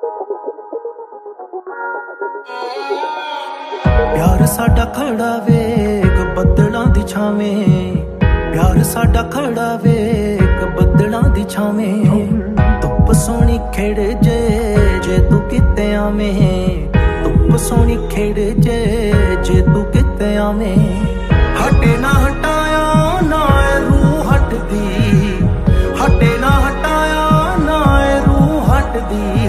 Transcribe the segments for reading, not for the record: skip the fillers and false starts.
प्यार साडा खड़ा वेग बदलां दी छावें, प्यार साडा खड़ा वेग बदलां दी छावें। धुप सोहनी खेड़ जे जे तू किते आवें, धुप सोहनी खेड़ जे जे तू किते आवें। हटे ना हटाया ना रूह हटदी, हटे ना हटाया ना रूह हटदी।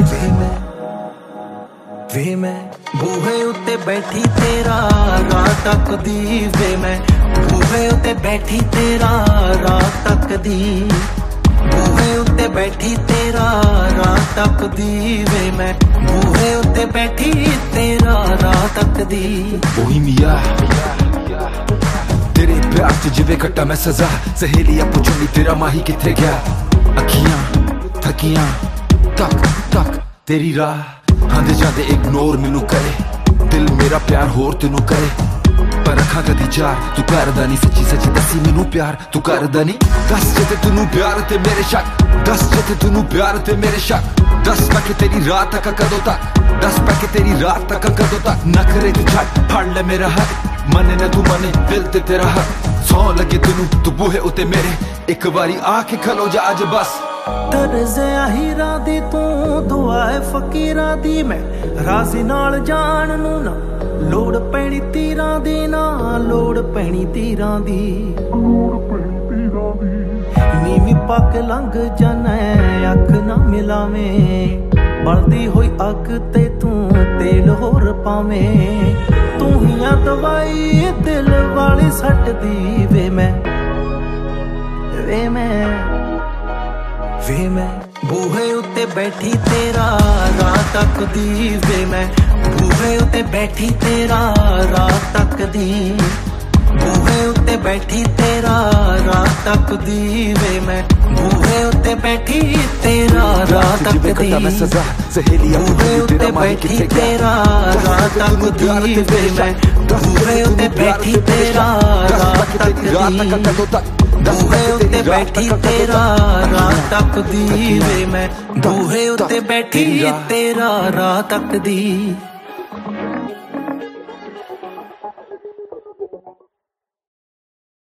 वे मैं बूहे उत्ते बैठी तेरा रात तकदी, वे मैं बूहे उत्ते बैठी तेरा रात तकदी, बूहे उत्ते बैठी तेरा रात तकदी, वे मैं बूहे उत्ते बैठी तेरा रात तकदी। बोहिमिया तेरे प्यार च जिवे कट्टा मैं सजा, सहेलियां पुछूंगी तेरा माही किथे गया। अखियां थकियां तक तक तेरी राह, आंदे जांदे इग्नोर मैनू करे, दिल मेरा प्यार होर तेनू करे। पर अखा कदी चार तू करदा नहीं, सच्ची सच्ची दसी मैनू प्यार तू करदा नहीं। दस जे तेनू प्यार ते मेरे शक, दस जे तेनू प्यार ते मेरे शक। दस पैके तेरी रात तक कदों तक, दस पैके तेरी रात तक कदों तक। नखरे तू छट फड़ ले मेरा हक, मने ना तू मने दिल ते तेरा हक। सौ लगे तेनू तू बूहे उते मेरे, एक बारी आके खलो जा अज बस। तरज़े हीरा दी तू दुआ है फकीरा दी, मैं राज़ी नाल जान नू ना लोड़ पैनी तीरां दी, ना लोड़ पैनी तीरां दी। नीवी पक लंघ जाना अख ना मिलावें, बलदी होई अग ते तू तेल होर पावें। तू हियां दवाई दिल वाली सट दी, वे मैं वे मैं बूहे उत्ते बैठी तेरा रात तकदी, वे मैं बूहे उत्ते बैठी तेरा रात तकदी, बूहे उत्ते बैठी तेरा रात तकदी, वे मैं बूहे उत्ते बैठी तेरा रात तकदी। बूहे उत्ते बैठी तेरा रात तकदी, वे मैं बूहे उत्ते बैठी तेरा रात तकदी, बूहे उत्ते बैठी तेरा रात तकदी, वे मैं बूहे उत्ते बैठी तेरा रात तकदी।